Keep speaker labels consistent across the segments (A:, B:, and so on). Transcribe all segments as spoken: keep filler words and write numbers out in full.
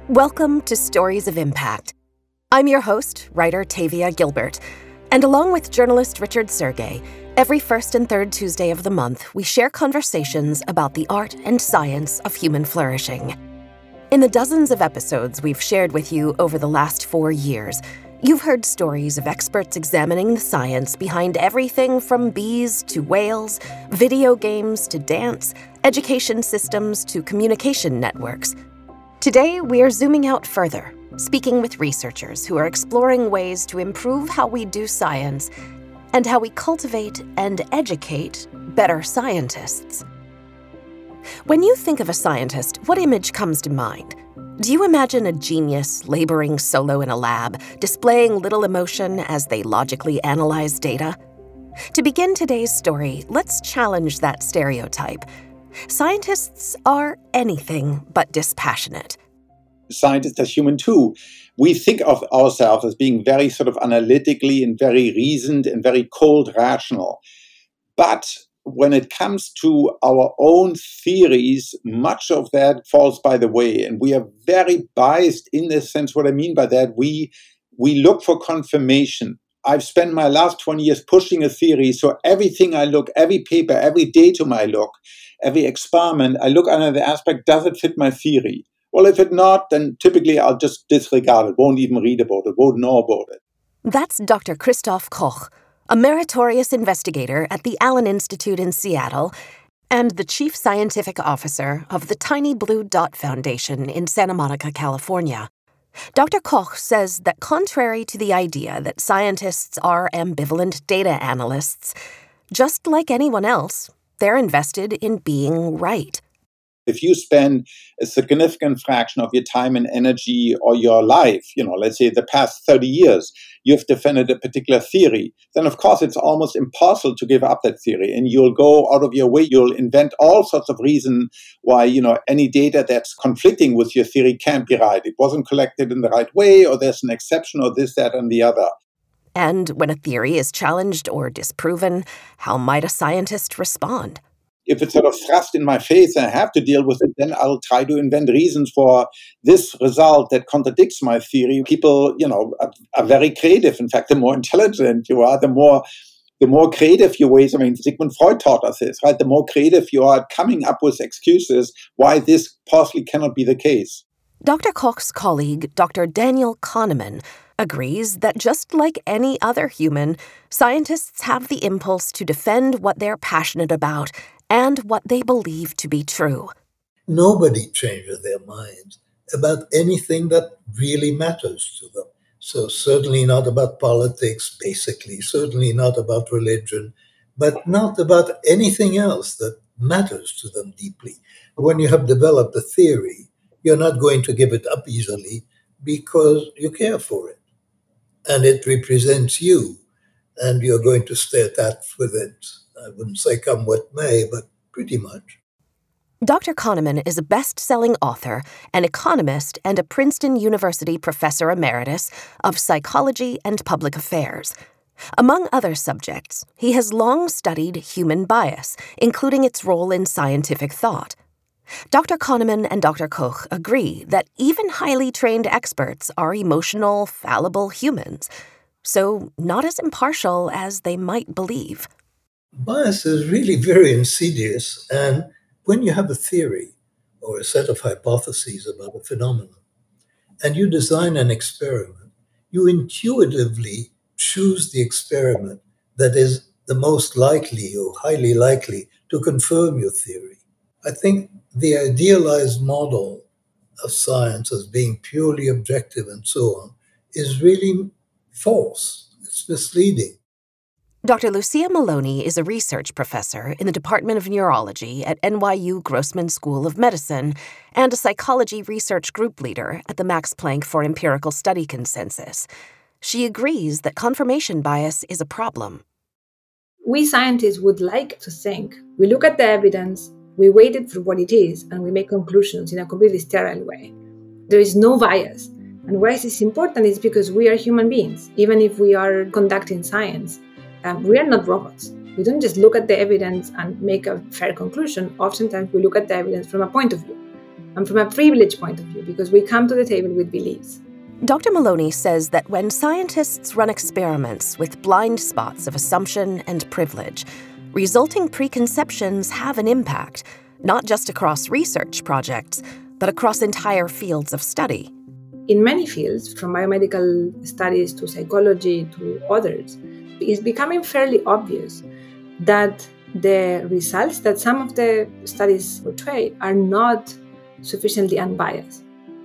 A: Welcome to Stories of Impact. I'm your host, writer Tavia Gilbert, and along with journalist Richard Sergay, every first and third Tuesday of the month, we share conversations about the art and science of human flourishing. In the dozens of episodes we've shared with you over the last four years, you've heard stories of experts examining the science behind everything from bees to whales, video games to dance, education systems to communication networks. Today, we are zooming out further, speaking with researchers who are exploring ways to improve how we do science and how we cultivate and educate better scientists. When you think of a scientist, what image comes to mind? Do you imagine a genius laboring solo in a lab, displaying little emotion as they logically analyze data? To begin today's story, let's challenge that stereotype. Scientists are anything but dispassionate.
B: Scientists are human too. We think of ourselves as being very sort of analytically and very reasoned and very cold rational. But when it comes to our own theories, much of that falls by the way. And we are very biased in this sense. What I mean by that, we we look for confirmation. I've spent my last twenty years pushing a theory, so everything I look, every paper, every datum I look, every experiment, I look under the aspect, does it fit my theory? Well, if it not, then typically I'll just disregard it, won't even read about it, won't know about it.
A: That's Doctor Christoph Koch, a meritorious investigator at the Allen Institute in Seattle and the chief scientific officer of the Tiny Blue Dot Foundation in Santa Monica, California. Doctor Koch says that contrary to the idea that scientists are ambivalent data analysts, just like anyone else, they're invested in being right.
B: If you spend a significant fraction of your time and energy or your life, you know, let's say the past thirty years, you've defended a particular theory, then of course it's almost impossible to give up that theory. And you'll go out of your way, you'll invent all sorts of reasons why, you know, any data that's conflicting with your theory can't be right. It wasn't collected in the right way, or there's an exception, or this, that, and the other.
A: And when a theory is challenged or disproven, how might a scientist respond?
B: If it's sort of thrust in my face and I have to deal with it, then I'll try to invent reasons for this result that contradicts my theory. People, you know, are, are very creative. In fact, the more intelligent you are, the more the more creative your ways. I mean, Sigmund Freud taught us this, right? The more creative you are coming up with excuses why this possibly cannot be the case.
A: Doctor Koch's colleague, Doctor Daniel Kahneman, agrees that just like any other human, scientists have the impulse to defend what they're passionate about and what they believe to be true.
C: Nobody changes their minds about anything that really matters to them. So certainly not about politics, basically, certainly not about religion, but not about anything else that matters to them deeply. When you have developed a theory, you're not going to give it up easily because you care for it. And it represents you, and you're going to stay attached with it. I wouldn't say come what may, but pretty much.
A: Doctor Kahneman is a best-selling author, an economist, and a Princeton University professor emeritus of psychology and public affairs. Among other subjects, he has long studied human bias, including its role in scientific thought. Doctor Kahneman and Doctor Koch agree that even highly trained experts are emotional, fallible humans, so not as impartial as they might believe.
C: Bias is really very insidious, and when you have a theory or a set of hypotheses about a phenomenon, and you design an experiment, you intuitively choose the experiment that is the most likely or highly likely to confirm your theory. I think the idealized model of science as being purely objective and so on is really false. It's misleading.
A: Doctor Lucia Maloney is a research professor in the Department of Neurology at N Y U Grossman School of Medicine and a psychology research group leader at the Max Planck for Empirical Study Consensus. She agrees that confirmation bias is a problem.
D: We scientists would like to think we look at the evidence, we weight it for what it is, and we make conclusions in a completely sterile way. There is no bias. And why this is important is because we are human beings, even if we are conducting science. Um, we are not robots. We don't just look at the evidence and make a fair conclusion. Oftentimes we look at the evidence from a point of view. and from a privileged point of view, because we come to the table with beliefs.
A: Doctor Maloney says that when scientists run experiments with blind spots of assumption and privilege, resulting preconceptions have an impact, not just across research projects, but across entire fields of study.
D: In many fields, from biomedical studies to psychology to others, it's becoming fairly obvious that the results that some of the studies portray are not sufficiently unbiased.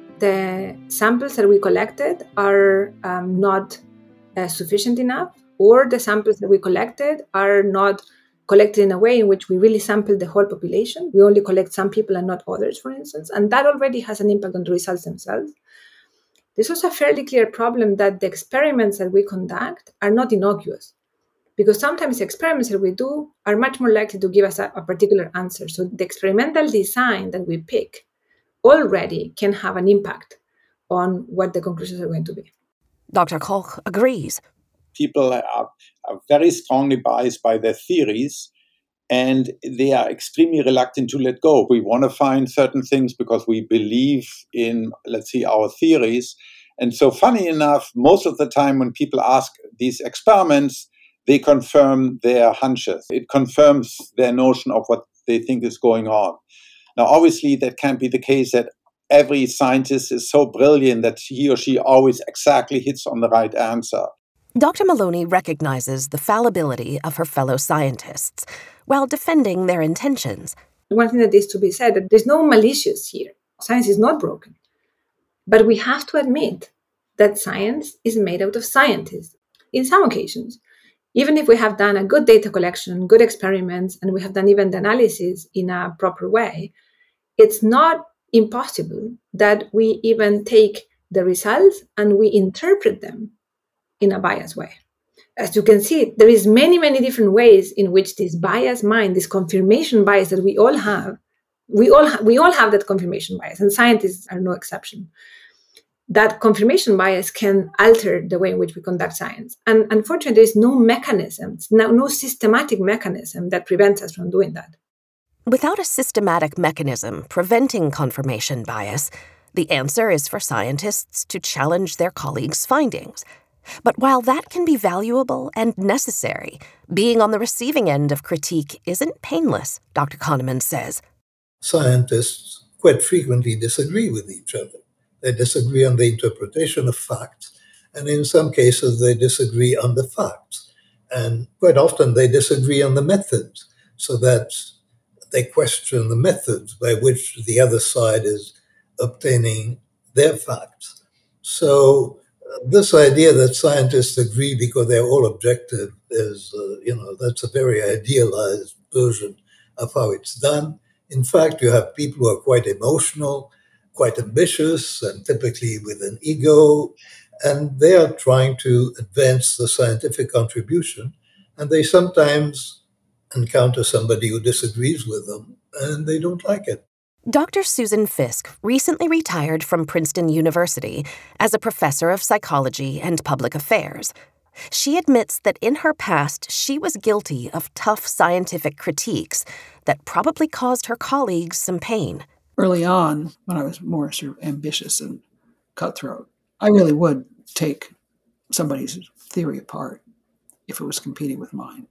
D: The samples that we collected are um, not uh, sufficient enough, or the samples that we collected are not collected in a way in which we really sample the whole population. We only collect some people and not others, for instance, and that already has an impact on the results themselves. There's also a fairly clear problem that the experiments that we conduct are not innocuous, because sometimes the experiments that we do are much more likely to give us a, a particular answer. So the experimental design that we pick already can have an impact on what the conclusions are going to be.
A: Doctor Koch agrees.
B: People are, are very strongly biased by their theories, and they are extremely reluctant to let go. We want to find certain things because we believe in, let's see, our theories. And so funny enough, most of the time when people ask these experiments, they confirm their hunches. It confirms their notion of what they think is going on. Now, obviously, that can't be the case that every scientist is so brilliant that he or she always exactly hits on the right answer.
A: Doctor Maloney recognizes the fallibility of her fellow scientists while defending their intentions.
D: One thing that is to be said, that there's no malicious here. Science is not broken. But we have to admit that science is made out of scientists. In some occasions, even if we have done a good data collection, good experiments, and we have done even the analysis in a proper way, it's not impossible that we even take the results and we interpret them in a biased way. As you can see, there is many, many different ways in which this biased mind, this confirmation bias that we all have, we all ha- we all have that confirmation bias, and scientists are no exception. That confirmation bias can alter the way in which we conduct science. And unfortunately, there is no mechanism, no, no systematic mechanism that prevents us from doing that.
A: Without a systematic mechanism preventing confirmation bias, the answer is for scientists to challenge their colleagues' findings. But while that can be valuable and necessary, being on the receiving end of critique isn't painless, Doctor Kahneman says.
C: Scientists quite frequently disagree with each other. They disagree on the interpretation of facts, and in some cases they disagree on the facts. And quite often they disagree on the methods, so that they question the methods by which the other side is obtaining their facts. So uh, this idea that scientists agree because they're all objective is, uh, you know, that's a very idealized version of how it's done. In fact, you have people who are quite emotional, quite ambitious, and typically with an ego, and they are trying to advance the scientific contribution, and they sometimes encounter somebody who disagrees with them, and they don't like it.
A: Doctor Susan Fiske recently retired from Princeton University as a professor of psychology and public affairs. She admits that in her past, she was guilty of tough scientific critiques that probably caused her colleagues some pain.
E: Early on, when I was more sort of ambitious and cutthroat, I really would take somebody's theory apart if it was competing with mine.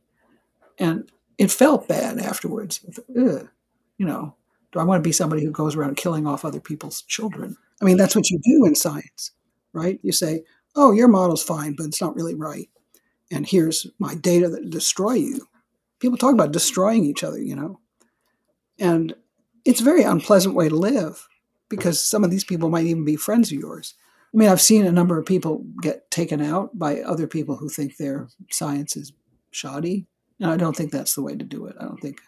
E: And it felt bad afterwards. Ugh, you know, do I want to be somebody who goes around killing off other people's children? I mean, that's what you do in science, right? You say, oh, your model's fine, but it's not really right. And here's my data that destroy you. People talk about destroying each other, you know. And it's a very unpleasant way to live because some of these people might even be friends of yours. I mean, I've seen a number of people get taken out by other people who think their science is shoddy. And I don't think that's the way to do it. I don't think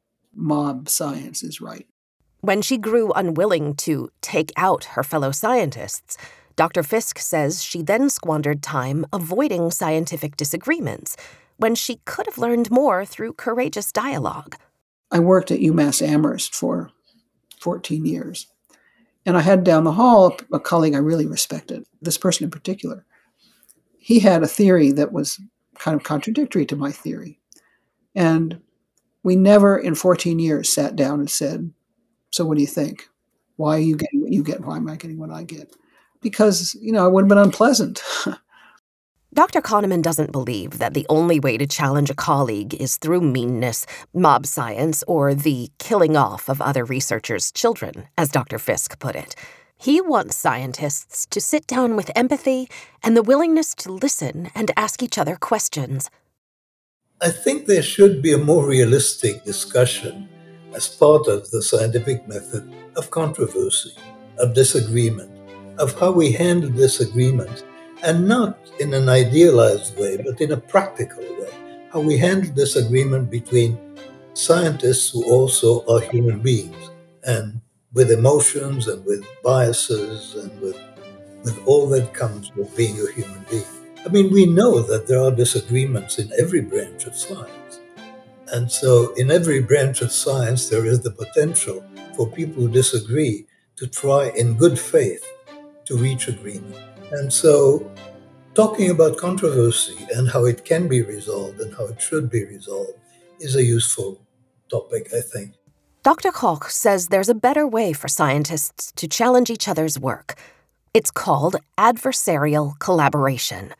E: mob science is right.
A: When she grew unwilling to take out her fellow scientists, Doctor Fiske says she then squandered time avoiding scientific disagreements when she could have learned more through courageous dialogue.
E: I worked at UMass Amherst for fourteen years. And I had down the hall a colleague I really respected, this person in particular. He had a theory that was kind of contradictory to my theory. And we never in fourteen years sat down and said, so what do you think? Why are you getting what you get? Why am I getting what I get? Because, you know, it would have been unpleasant.
A: Doctor Kahneman doesn't believe that the only way to challenge a colleague is through meanness, mob science, or the killing off of other researchers' children, as Doctor Fisk put it. He wants scientists to sit down with empathy and the willingness to listen and ask each other questions.
C: I think there should be a more realistic discussion as part of the scientific method of controversy, of disagreement, of how we handle disagreement, and not in an idealized way, but in a practical way, how we handle disagreement between scientists who also are human beings and with emotions and with biases and with, with all that comes with being a human being. I mean, we know that there are disagreements in every branch of science. And so in every branch of science, there is the potential for people who disagree to try in good faith to reach agreement. And so talking about controversy and how it can be resolved and how it should be resolved is a useful topic, I think.
A: Doctor Koch says there's a better way for scientists to challenge each other's work. It's called adversarial collaboration.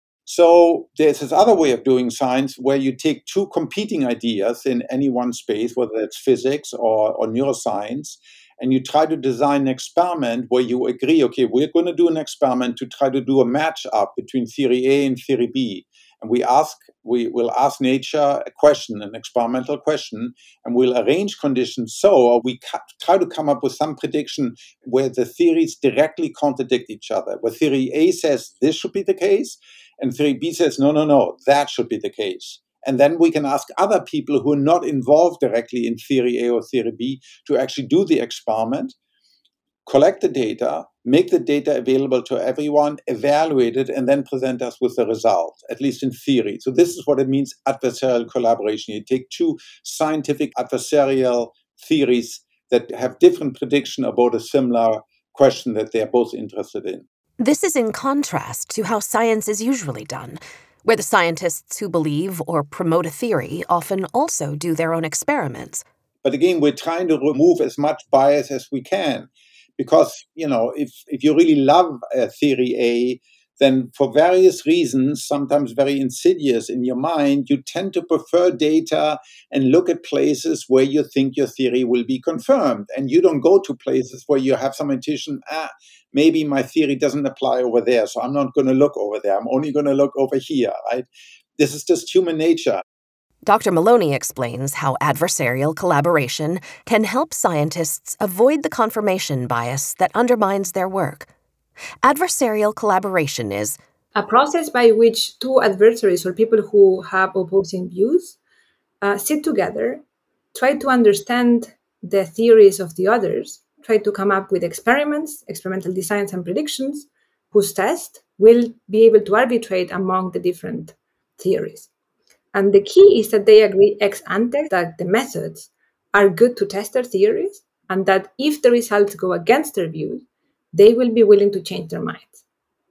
B: So there's this other way of doing science where you take two competing ideas in any one space, whether it's physics or, or neuroscience, and you try to design an experiment where you agree, okay, we're going to do an experiment to try to do a match up between theory A and theory B. And we ask, we will ask nature a question, an experimental question, and we'll arrange conditions so, or we ca- try to come up with some prediction where the theories directly contradict each other, where theory A says this should be the case, and theory B says, no, no, no, that should be the case. And then we can ask other people who are not involved directly in theory A or theory B to actually do the experiment, collect the data, make the data available to everyone, evaluate it, and then present us with the result, at least in theory. So this is what it means, adversarial collaboration. You take two scientific adversarial theories that have different prediction about a similar question that they're both interested in.
A: This is in contrast to how science is usually done, where the scientists who believe or promote a theory often also do their own experiments.
B: But again, we're trying to remove as much bias as we can. Because, you know, if, if you really love uh, theory A, then for various reasons, sometimes very insidious in your mind, you tend to prefer data and look at places where you think your theory will be confirmed. And you don't go to places where you have some intuition, ah, maybe my theory doesn't apply over there, so I'm not going to look over there. I'm only going to look over here, right? This is just human nature.
A: Doctor Maloney explains how adversarial collaboration can help scientists avoid the confirmation bias that undermines their work. Adversarial collaboration is
D: a process by which two adversaries or people who have opposing views uh, sit together, try to understand the theories of the others, try to come up with experiments, experimental designs and predictions, whose test will be able to arbitrate among the different theories. And the key is that they agree ex ante that the methods are good to test their theories, and that if the results go against their views, they will be willing to change their minds.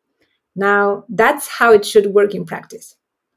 D: Now, that's how it should work in practice.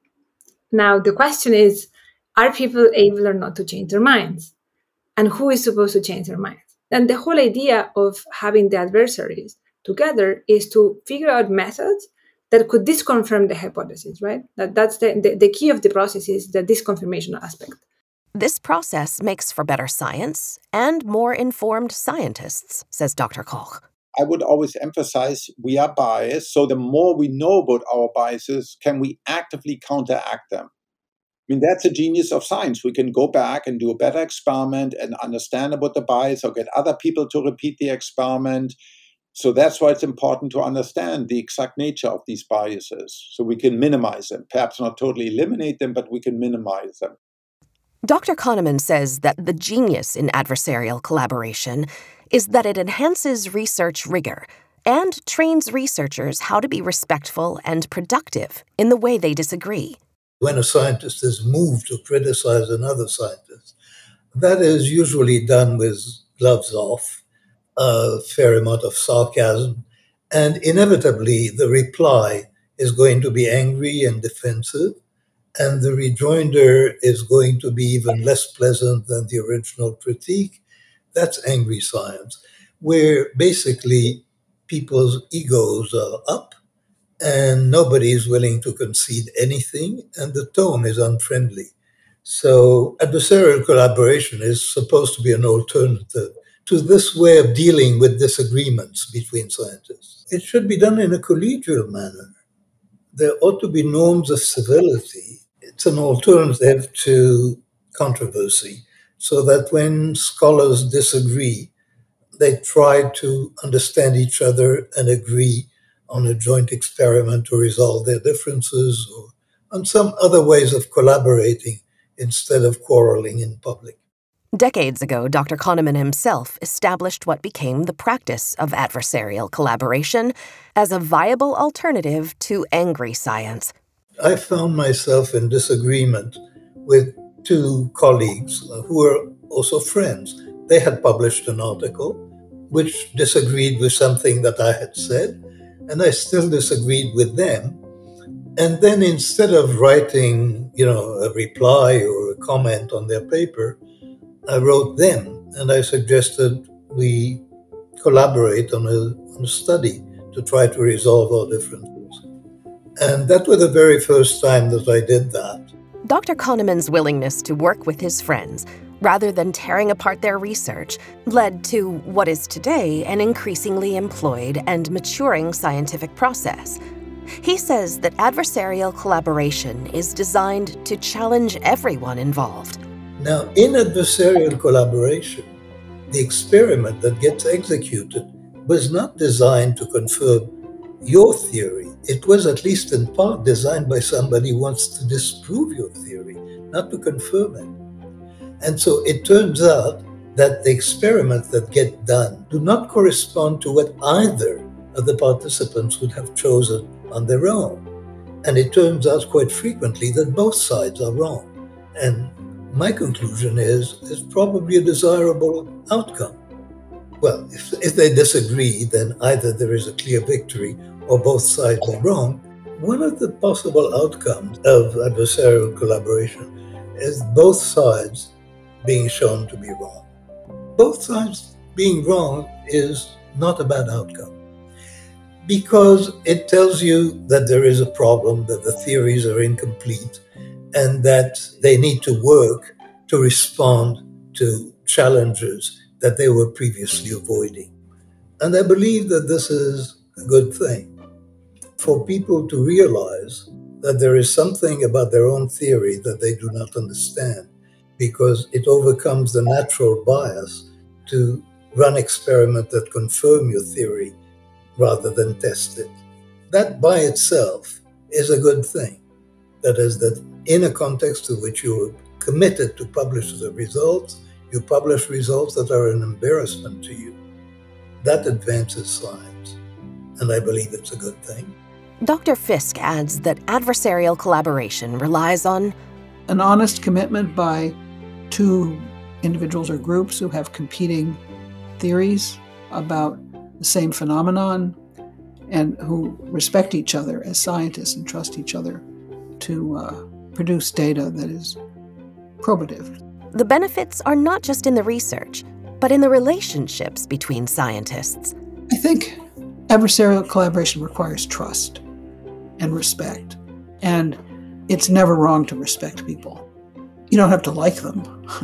D: Now, the question is, are people able or not to change their minds? And who is supposed to change their minds? And the whole idea of having the adversaries together is to figure out methods that could disconfirm the hypothesis, right? That, that's the, the, the key of the process is the disconfirmation aspect.
A: This process makes for better science and more informed scientists, says Doctor Koch.
B: I would always emphasize we are biased, so the more we know about our biases, can we actively counteract them? I mean, that's the genius of science. We can go back and do a better experiment and understand about the bias or get other people to repeat the experiment. So that's why it's important to understand the exact nature of these biases so we can minimize them. Perhaps not totally eliminate them, but we can minimize them.
A: Doctor Kahneman says that the genius in adversarial collaboration is that it enhances research rigor and trains researchers how to be respectful and productive in the way they disagree.
C: When a scientist is moved to criticize another scientist, that is usually done with gloves off, a fair amount of sarcasm, and inevitably the reply is going to be angry and defensive, and the rejoinder is going to be even less pleasant than the original critique. That's angry science. where basically people's egos are up and nobody is willing to concede anything, and the tone is unfriendly. So adversarial collaboration is supposed to be an alternative to this way of dealing with disagreements between scientists. It should be done in a collegial manner. There ought to be norms of civility. It's an alternative to controversy, so that when scholars disagree, they try to understand each other and agree on a joint experiment to resolve their differences or on some other ways of collaborating instead of quarreling in public.
A: Decades ago, Doctor Kahneman himself established what became the practice of adversarial collaboration as a viable alternative to angry science.
C: I found myself in disagreement with two colleagues who were also friends. They had published an article which disagreed with something that I had said, and I still disagreed with them. And then instead of writing, you know, a reply or a comment on their paper, I wrote them and I suggested we collaborate on a, on a study to try to resolve our differences. And that was the very first time that I did that.
A: Doctor Kahneman's willingness to work with his friends, rather than tearing apart their research, led to what is today an increasingly employed and maturing scientific process. He says that adversarial collaboration is designed to challenge everyone involved.
C: Now, in adversarial collaboration, the experiment that gets executed was not designed to confirm your theory. It was, at least in part, designed by somebody who wants to disprove your theory, not to confirm it. And so it turns out that the experiments that get done do not correspond to what either of the participants would have chosen on their own. And it turns out quite frequently that both sides are wrong. And my conclusion is it's probably a desirable outcome. Well, if, if they disagree, then either there is a clear victory or both sides are wrong. One of the possible outcomes of adversarial collaboration is both sides being shown to be wrong. Both sides being wrong is not a bad outcome, because it tells you that there is a problem, that the theories are incomplete, and that they need to work to respond to challenges that they were previously avoiding. And I believe that this is a good thing for people to realize that there is something about their own theory that they do not understand, because it overcomes the natural bias to run experiments that confirm your theory rather than test it. That by itself is a good thing. That is, that in a context to which you are committed to publish the results, you publish results that are an embarrassment to you. That advances science, and I believe it's a good thing.
A: Doctor Fisk adds that adversarial collaboration relies on
E: an honest commitment by two individuals or groups who have competing theories about the same phenomenon and who respect each other as scientists and trust each other to uh, produce data that is probative.
A: The benefits are not just in the research, but in the relationships between scientists.
E: I think adversarial collaboration requires trust and respect, and it's never wrong to respect people. You don't have to like them,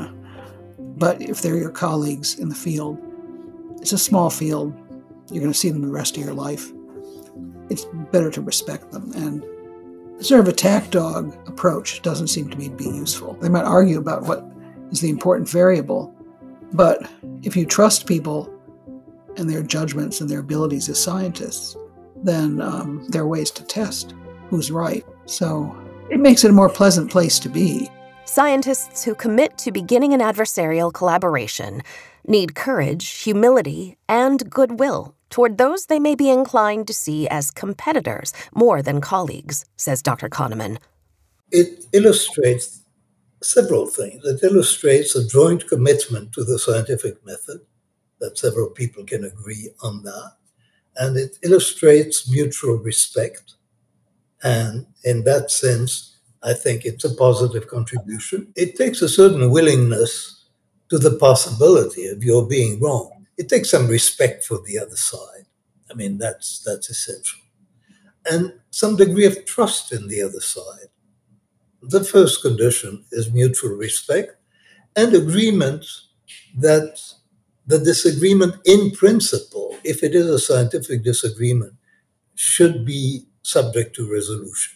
E: but if they're your colleagues in the field, it's a small field, you're going to see them the rest of your life. It's better to respect them, and sort of attack dog approach doesn't seem to me to be useful. They might argue about what is the important variable, but if you trust people and their judgments and their abilities as scientists, then um, there are ways to test who's right. So it makes it a more pleasant place to be.
A: Scientists who commit to beginning an adversarial collaboration need courage, humility, and goodwill toward those they may be inclined to see as competitors more than colleagues, says Doctor Kahneman.
C: It illustrates several things. It illustrates a joint commitment to the scientific method, that several people can agree on that. And it illustrates mutual respect. And in that sense, I think it's a positive contribution. It takes a certain willingness to the possibility of your being wrong. It takes some respect for the other side. I mean, that's that's essential. And some degree of trust in the other side. The first condition is mutual respect and agreement that the disagreement in principle, if it is a scientific disagreement, should be subject to resolution.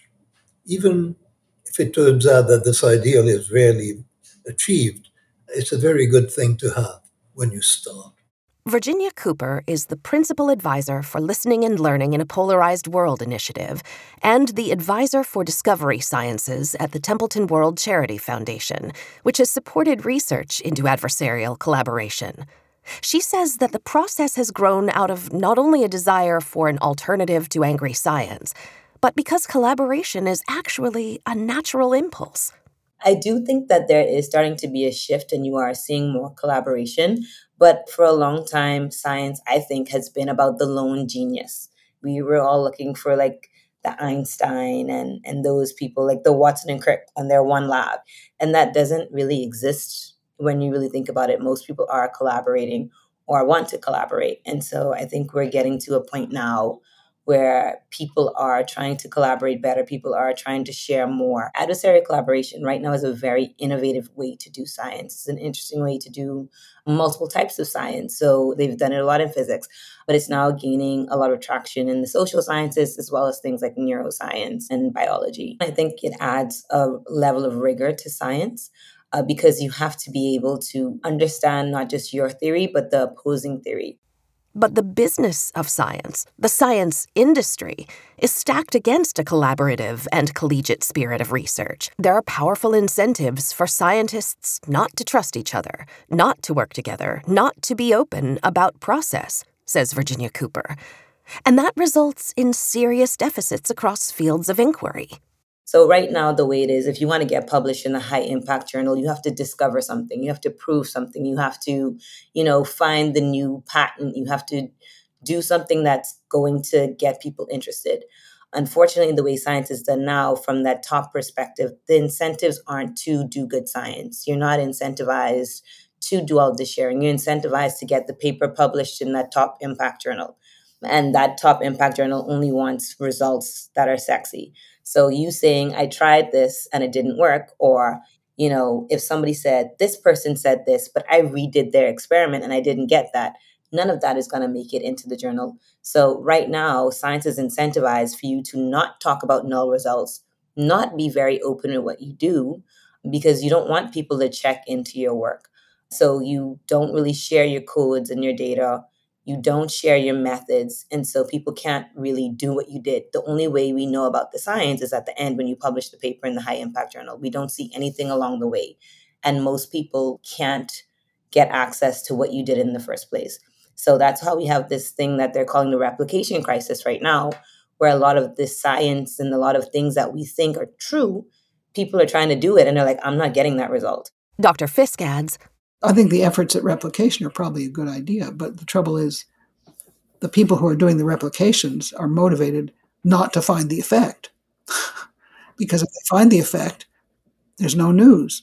C: Even if it turns out that this ideal is rarely achieved, it's a very good thing to have when you start.
A: Virginia Cooper is the principal advisor for Listening and Learning in a Polarized World initiative and the advisor for discovery sciences at the Templeton World Charity Foundation, which has supported research into adversarial collaboration. She says that the process has grown out of not only a desire for an alternative to angry science, but because collaboration is actually a natural impulse.
F: I do think that there is starting to be a shift and you are seeing more collaboration. But for a long time, science, I think, has been about the lone genius. We were all looking for like the Einstein and, and those people, like the Watson and Crick on their one lab. And that doesn't really exist when you really think about it. Most people are collaborating or want to collaborate. And so I think we're getting to a point now where people are trying to collaborate better. People are trying to share more. Adversarial collaboration right now is a very innovative way to do science. It's an interesting way to do multiple types of science. So they've done it a lot in physics, but it's now gaining a lot of traction in the social sciences as well as things like neuroscience and biology. I think it adds a level of rigor to science uh, because you have to be able to understand not just your theory, but the opposing theory.
A: But the business of science, the science industry, is stacked against a collaborative and collegiate spirit of research. There are powerful incentives for scientists not to trust each other, not to work together, not to be open about process, says Virginia Cooper. And that results in serious deficits across fields of inquiry.
F: So right now, the way it is, if you want to get published in a high impact journal, you have to discover something. You have to prove something. You have to, you know, find the new patent. You have to do something that's going to get people interested. Unfortunately, the way science is done now, from that top perspective, the incentives aren't to do good science. You're not incentivized to do all this sharing. You're incentivized to get the paper published in that top impact journal. And that top impact journal only wants results that are sexy. So you saying, I tried this and it didn't work, or, you know, if somebody said, this person said this, but I redid their experiment and I didn't get that, none of that is going to make it into the journal. So right now, science is incentivized for you to not talk about null results, not be very open in what you do, because you don't want people to check into your work. So you don't really share your codes and your data. You don't share your methods. And so people can't really do what you did. The only way we know about the science is at the end when you publish the paper in the high impact journal. We don't see anything along the way. And most people can't get access to what you did in the first place. So that's how we have this thing that they're calling the replication crisis right now, where a lot of this science and a lot of things that we think are true, people are trying to do it and they're like, I'm not getting that result.
A: Doctor Fisk adds,
E: I think the efforts at replication are probably a good idea, but the trouble is the people who are doing the replications are motivated not to find the effect. Because if they find the effect, there's no news.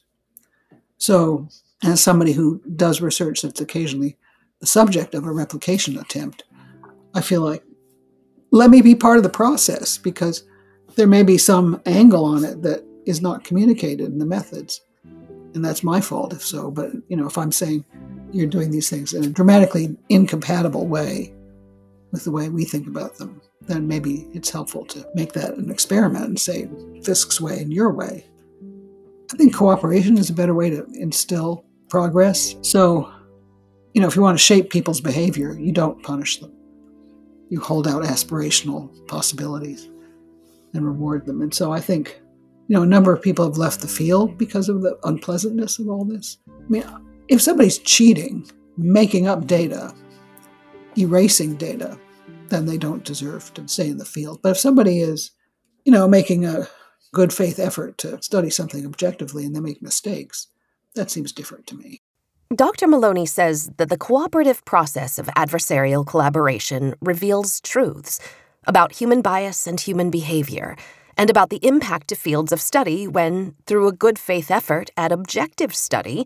E: So as somebody who does research that's occasionally the subject of a replication attempt, I feel like, let me be part of the process, because there may be some angle on it that is not communicated in the methods. And that's my fault if so. But, you know, if I'm saying you're doing these things in a dramatically incompatible way with the way we think about them, then maybe it's helpful to make that an experiment and say Fisk's way and your way. I think cooperation is a better way to instill progress. So, you know, if you want to shape people's behavior, you don't punish them. You hold out aspirational possibilities and reward them. And so I think, you know, a number of people have left the field because of the unpleasantness of all this. I mean, if somebody's cheating, making up data, erasing data, then they don't deserve to stay in the field. But if somebody is, you know, making a good faith effort to study something objectively and they make mistakes, that seems different to me.
A: Doctor Maloney says that the cooperative process of adversarial collaboration reveals truths about human bias and human behavior, and about the impact to fields of study when, through a good faith effort at objective study,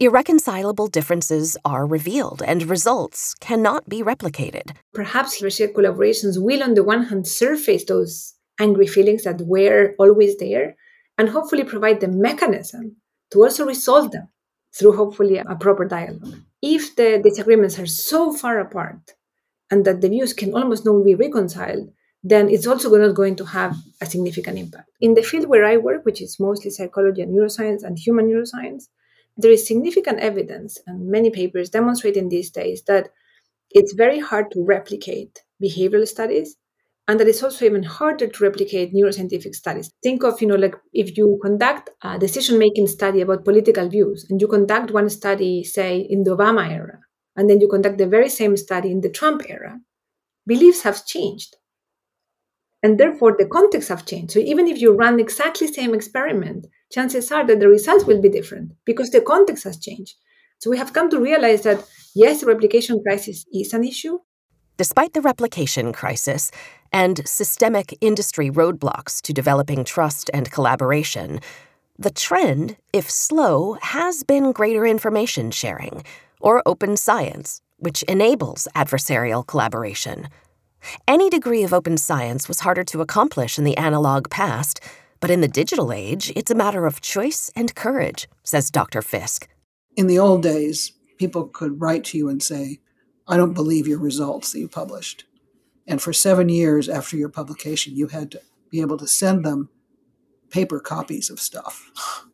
A: irreconcilable differences are revealed and results cannot be replicated.
D: Perhaps research collaborations will, on the one hand, surface those angry feelings that were always there and hopefully provide the mechanism to also resolve them through hopefully a proper dialogue. If the disagreements are so far apart and that the views can almost not be reconciled, then it's also not going to have a significant impact. In the field where I work, which is mostly psychology and neuroscience and human neuroscience, there is significant evidence and many papers demonstrating these days that it's very hard to replicate behavioral studies, and that it's also even harder to replicate neuroscientific studies. Think of, you know, like if you conduct a decision-making study about political views, and you conduct one study, say, in the Obama era, and then you conduct the very same study in the Trump era, beliefs have changed. And therefore, the context have changed. So even if you run exactly the same experiment, chances are that the results will be different because the context has changed. So we have come to realize that, yes, the replication crisis is an issue.
A: Despite the replication crisis and systemic industry roadblocks to developing trust and collaboration, the trend, if slow, has been greater information sharing, or open science, which enables adversarial collaboration. Any degree of open science was harder to accomplish in the analog past, but in the digital age, it's a matter of choice and courage, says Doctor Fisk.
E: In the old days, people could write to you and say, I don't believe your results that you published. And for seven years after your publication, you had to be able to send them paper copies of stuff.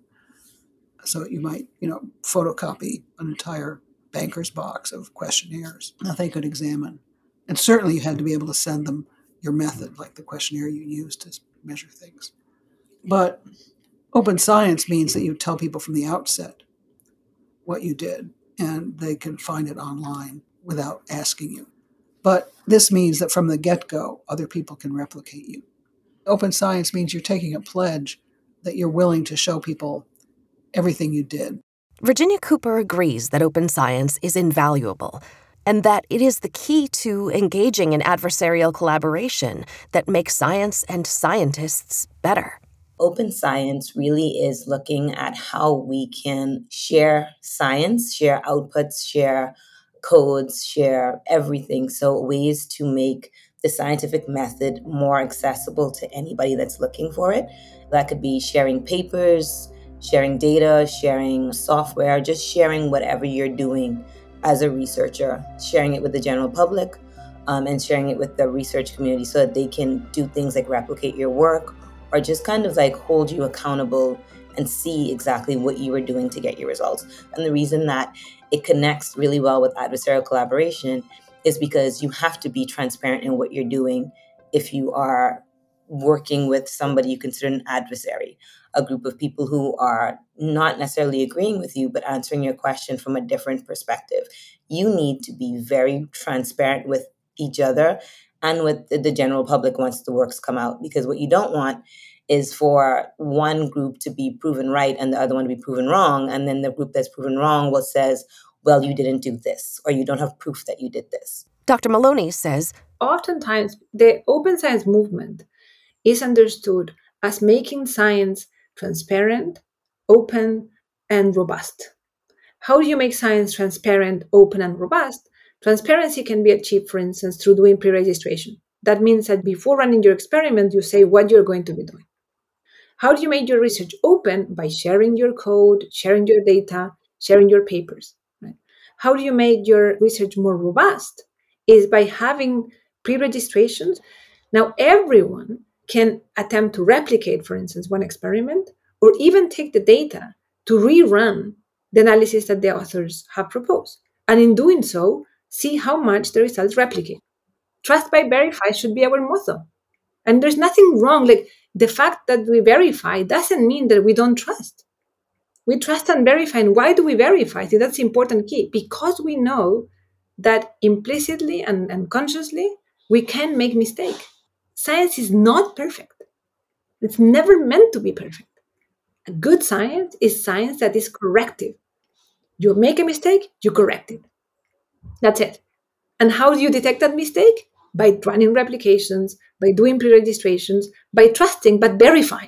E: So you might, you know, photocopy an entire banker's box of questionnaires that they could examine. And certainly you had to be able to send them your method, like the questionnaire you used to measure things. But open science means that you tell people from the outset what you did, and they can find it online without asking you. But this means that from the get-go, other people can replicate you. Open science means you're taking a pledge that you're willing to show people everything you did.
A: Virginia Cooper agrees that open science is invaluable, and that it is the key to engaging in adversarial collaboration that makes science and scientists better.
F: Open science really is looking at how we can share science, share outputs, share codes, share everything. So ways to make the scientific method more accessible to anybody that's looking for it. That could be sharing papers, sharing data, sharing software, just sharing whatever you're doing as a researcher, sharing it with the general public, um, and sharing it with the research community so that they can do things like replicate your work or just kind of like hold you accountable and see exactly what you were doing to get your results. And the reason that it connects really well with adversarial collaboration is because you have to be transparent in what you're doing if you are working with somebody you consider an adversary, a group of people who are not necessarily agreeing with you, but answering your question from a different perspective. You need to be very transparent with each other and with the general public once the works come out, because what you don't want is for one group to be proven right and the other one to be proven wrong. And then the group that's proven wrong will says, well, you didn't do this, or you don't have proof that you did this.
A: Doctor Maloney says,
D: oftentimes the open science movement is understood as making science transparent, open, and robust. How do you make science transparent, open, and robust? Transparency can be achieved, for instance, through doing pre-registration. That means that before running your experiment, you say what you're going to be doing. How do you make your research open? By sharing your code, sharing your data, sharing your papers. Right? How do you make your research more robust? Is by having pre-registrations. Now, everyone can attempt to replicate, for instance, one experiment, or even take the data to rerun the analysis that the authors have proposed. And in doing so, see how much the results replicate. Trust by verify should be our motto. And there's nothing wrong. Like the fact that we verify doesn't mean that we don't trust. We trust and verify. And why do we verify? See, that's the important key. Because we know that implicitly and, and consciously, we can make mistakes. Science is not perfect. It's never meant to be perfect. A good science is science that is corrective. You make a mistake, you correct it. That's it. And how do you detect that mistake? By running replications, by doing pre-registrations, by trusting but verifying.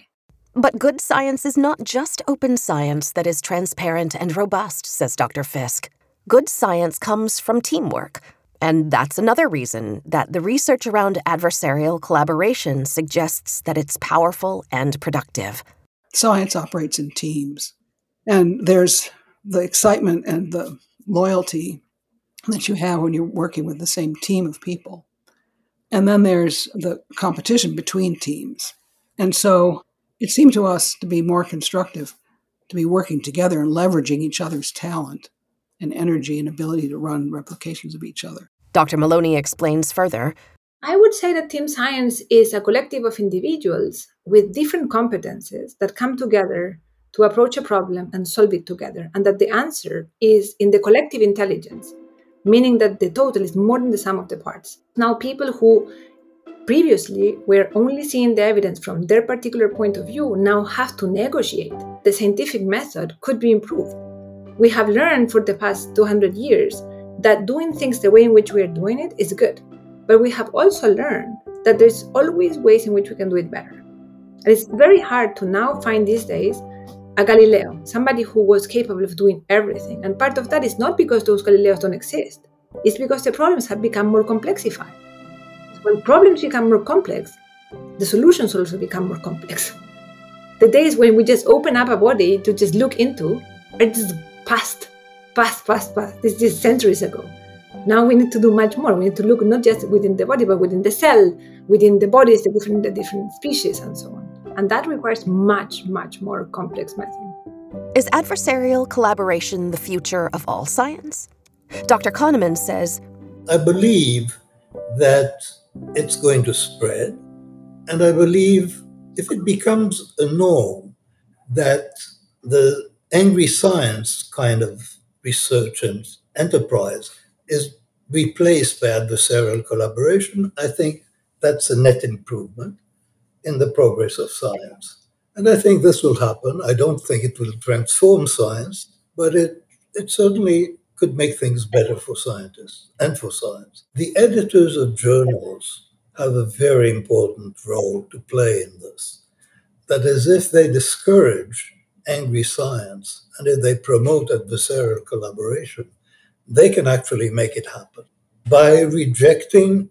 A: But good science is not just open science that is transparent and robust, says Doctor Fisk. Good science comes from teamwork. And that's another reason that the research around adversarial collaboration suggests that it's powerful and productive.
E: Science operates in teams. And there's the excitement and the loyalty that you have when you're working with the same team of people. And then there's the competition between teams. And so it seemed to us to be more constructive to be working together and leveraging each other's talent and energy and ability to run replications of each other.
A: Doctor Maloney explains further.
D: I would say that team science is a collective of individuals with different competences that come together to approach a problem and solve it together, and that the answer is in the collective intelligence, meaning that the total is more than the sum of the parts. Now, people who previously were only seeing the evidence from their particular point of view now have to negotiate. The scientific method could be improved. We have learned for the past two hundred years that doing things the way in which we are doing it is good. But we have also learned that there's always ways in which we can do it better. And it's very hard to now find these days a Galileo, somebody who was capable of doing everything. And part of that is not because those Galileos don't exist. It's because the problems have become more complexified. When problems become more complex, the solutions also become more complex. The days when we just open up a body to just look into are just past, past, past, past. This is just centuries ago. Now we need to do much more. We need to look not just within the body, but within the cell, within the bodies, the different, the different species, and so on. And that requires much, much more complex method.
A: Is adversarial collaboration the future of all science? Doctor Kahneman says,
C: I believe that it's going to spread. And I believe if it becomes a norm that the angry science kind of research and enterprise is replaced by adversarial collaboration, I think that's a net improvement in the progress of science. And I think this will happen. I don't think it will transform science, but it, it certainly could make things better for scientists and for science. The editors of journals have a very important role to play in this. That is, if they discourage angry science and if they promote adversarial collaboration, they can actually make it happen. By rejecting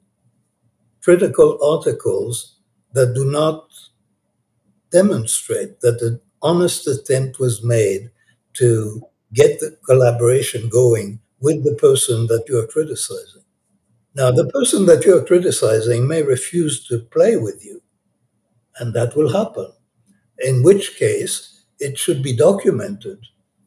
C: critical articles that do not demonstrate that an honest attempt was made to get the collaboration going with the person that you are criticizing. Now, the person that you are criticizing may refuse to play with you, and that will happen, in which case it should be documented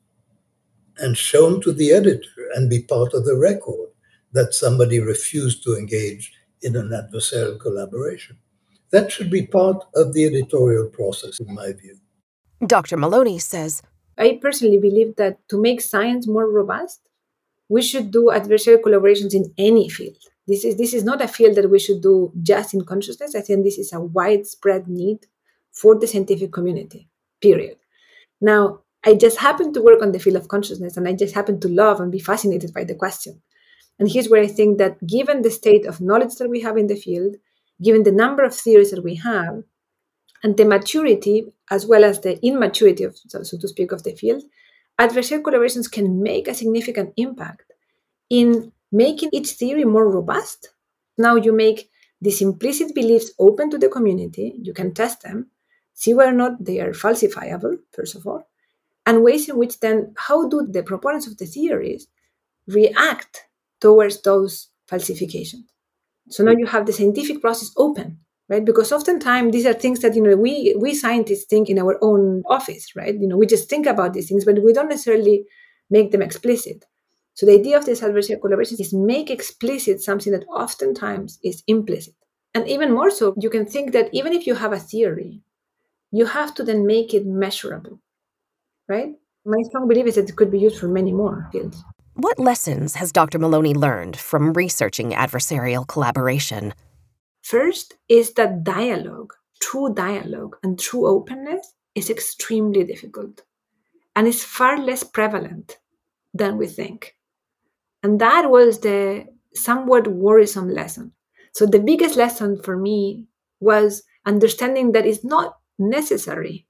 C: and shown to the editor and be part of the record that somebody refused to engage in an adversarial collaboration. That should be part of the editorial process, in my view.
A: Doctor Maloney says,
D: I personally believe that to make science more robust, we should do adversarial collaborations in any field. This is this is not a field that we should do just in consciousness. I think this is a widespread need for the scientific community, period. Now, I just happen to work on the field of consciousness, and I just happen to love and be fascinated by the question. And here's where I think that given the state of knowledge that we have in the field, given the number of theories that we have, and the maturity as well as the immaturity, of, so to speak, of the field, adversarial collaborations can make a significant impact in making each theory more robust. Now you make these implicit beliefs open to the community, you can test them, see whether or not they are falsifiable, first of all, and ways in which then, how do the proponents of the theories react towards those falsifications? So now you have the scientific process open, right? Because oftentimes these are things that, you know, we we scientists think in our own office, right? You know, we just think about these things, but we don't necessarily make them explicit. So the idea of this adversarial collaboration is make explicit something that oftentimes is implicit. And even more so, you can think that even if you have a theory, you have to then make it measurable, right? My strong belief is that it could be used for many more fields.
A: What lessons has Doctor Maloney learned from researching adversarial collaboration?
D: First is that dialogue, true dialogue and true openness is extremely difficult and is far less prevalent than we think. And that was the somewhat worrisome lesson. So the biggest lesson for me was understanding that it's not necessary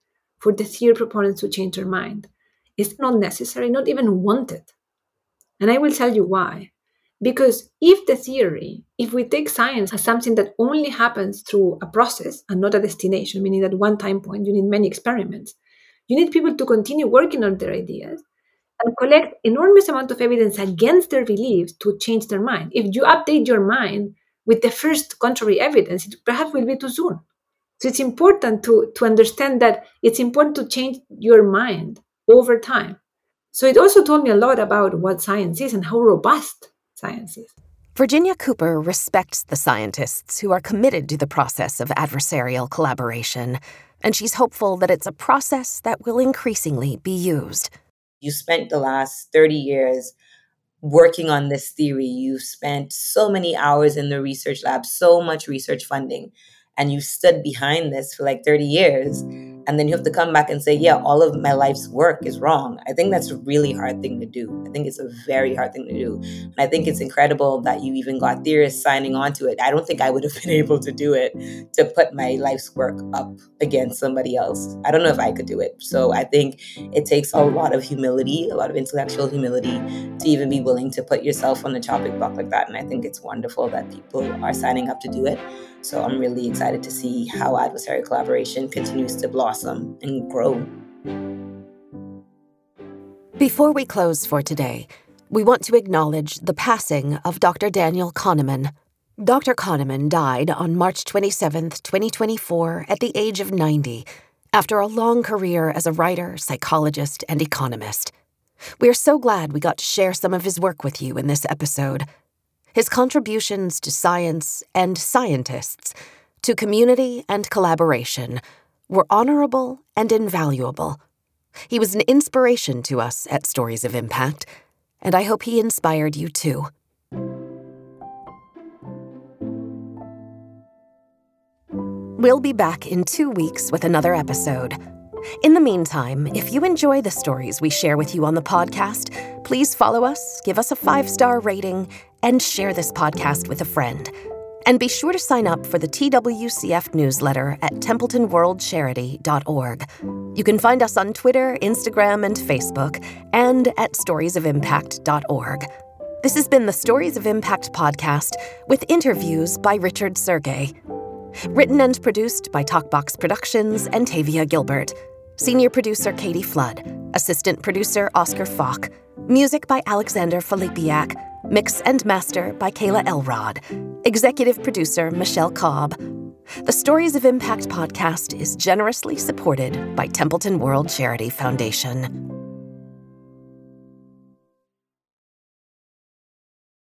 D: for the theory proponents to change their mind. It's not necessary, not even wanted. And I will tell you why. Because if the theory, if we take science as something that only happens through a process and not a destination, meaning that one time point, you need many experiments, you need people to continue working on their ideas and collect enormous amount of evidence against their beliefs to change their mind. If you update your mind with the first contrary evidence, it perhaps will be too soon. So it's important to, to understand that it's important to change your mind over time. So it also told me a lot about what science is and how robust science is.
A: Virginia Cooper respects the scientists who are committed to the process of adversarial collaboration, and she's hopeful that it's a process that will increasingly be used.
F: You spent the last thirty years working on this theory. You've spent so many hours in the research lab, so much research funding, and you stood behind this for like thirty years. And then you have to come back and say, yeah, all of my life's work is wrong. I think that's a really hard thing to do. I think it's a very hard thing to do. And I think it's incredible that you even got theorists signing on to it. I don't think I would have been able to do it, to put my life's work up against somebody else. I don't know if I could do it. So I think it takes a lot of humility, a lot of intellectual humility to even be willing to put yourself on the chopping block like that. And I think it's wonderful that people are signing up to do it. So I'm really excited to see how adversarial collaboration continues to blossom and grow.
A: Before we close for today, we want to acknowledge the passing of Doctor Daniel Kahneman. Doctor Kahneman died on March twenty-seventh, twenty twenty-four, at the age of ninety, after a long career as a writer, psychologist, and economist. We're so glad we got to share some of his work with you in this episode. His contributions to science and scientists, to community and collaboration, were honorable and invaluable. He was an inspiration to us at Stories of Impact, and I hope he inspired you too. We'll be back in two weeks with another episode. In the meantime, if you enjoy the stories we share with you on the podcast, please follow us, give us a five-star rating, and share this podcast with a friend. And be sure to sign up for the T W C F newsletter at templeton world charity dot org. You can find us on Twitter, Instagram, and Facebook, and at stories of impact dot org. This has been the Stories of Impact podcast with interviews by Richard Sergay. Written and produced by Talkbox Productions and Tavia Gilbert. Senior producer Katie Flood. Assistant producer Oscar Falk. Music by Alexander Filipiak. Mix and master by Kayla Elrod. Executive producer Michelle Cobb. The Stories of Impact podcast is generously supported by Templeton World Charity Foundation.